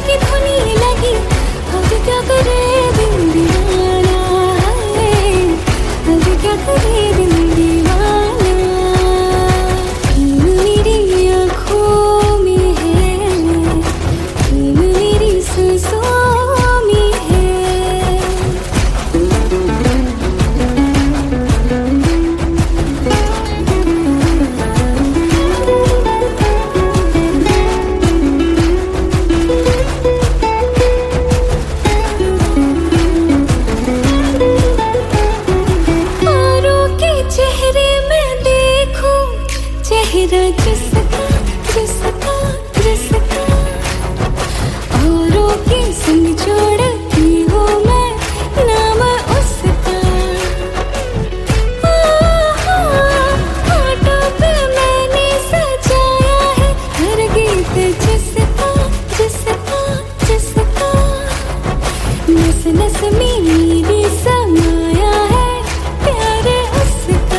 की धुनी लगी, अब क्या करे दिल दीवाना है, अब क्या करे दिल दीवाना। मेरी आँखों में है, मेरी सांसों में है। चेहरा जिसका जिसका जिसका औरों के संग जोड़ती हूँ मैं नाम उसका। होठों पे मैंने सजाया है हर गीत जिसका जिसका जिसका। नस नस में मेरी समाया है प्यार उसका।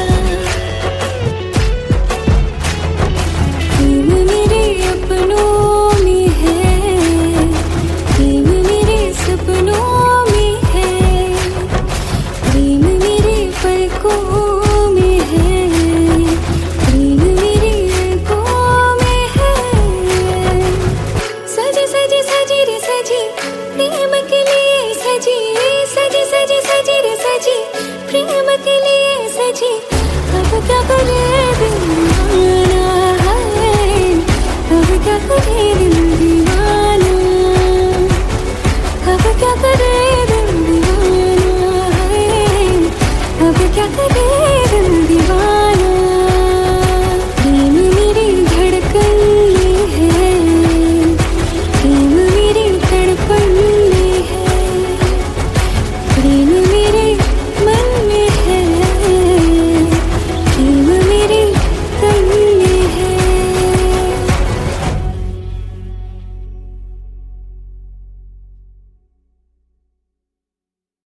प्रेम के लिए सजी, सजी सजी सजी रे सजी, प्रेम के लिए सजी, अब क्या करे